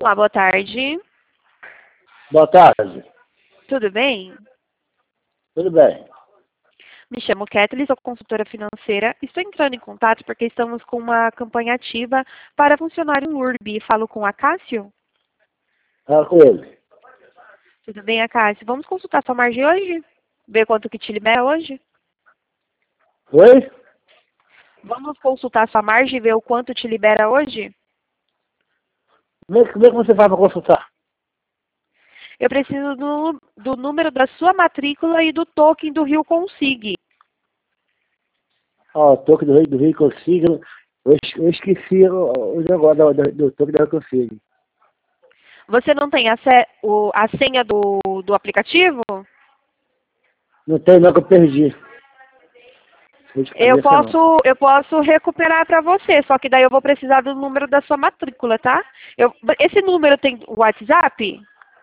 Olá, boa tarde. Boa tarde. Tudo bem? Tudo bem? Me chamo Kathleen, sou consultora financeira. Estou entrando em contato porque estamos com uma campanha ativa para funcionário URB. Falo com a Cássio? Fala com ele. Tudo bem, Cássio? Vamos consultar sua margem hoje? Ver quanto que te libera hoje? Oi? Vamos consultar sua margem e ver o quanto te libera hoje? Como é que você faz para consultar? Eu preciso do número da sua matrícula e do token do Rio Consig. Ó, o toque do Rio Consigo. Eu esqueci o negócio do toque do Rio Consigo. Você não tem a senha do aplicativo? Não tem não que eu perdi. De cabeça, não. Eu posso recuperar para você, só que daí eu vou precisar do número da sua matrícula, tá? Esse número tem WhatsApp?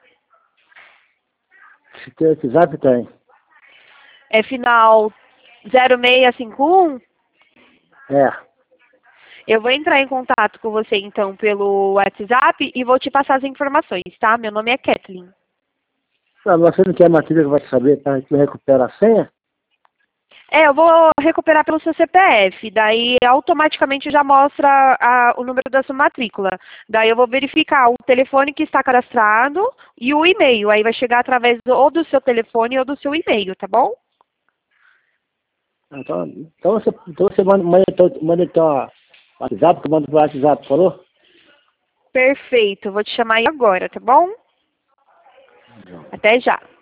Se tem WhatsApp, tem. É final 0651? É. Eu vou entrar em contato com você, então, pelo WhatsApp e vou te passar as informações, tá? Meu nome é Kathleen. Ah, mas você não quer a matrícula que vai saber para que recupera a senha? Eu vou recuperar pelo seu CPF, daí automaticamente já mostra o número da sua matrícula. Daí eu vou verificar o telefone que está cadastrado e o e-mail. Aí vai chegar através ou do seu telefone ou do seu e-mail, tá bom? Então você manda então a WhatsApp, que eu mando pro WhatsApp, falou? Perfeito, vou te chamar aí agora, tá bom? Até já.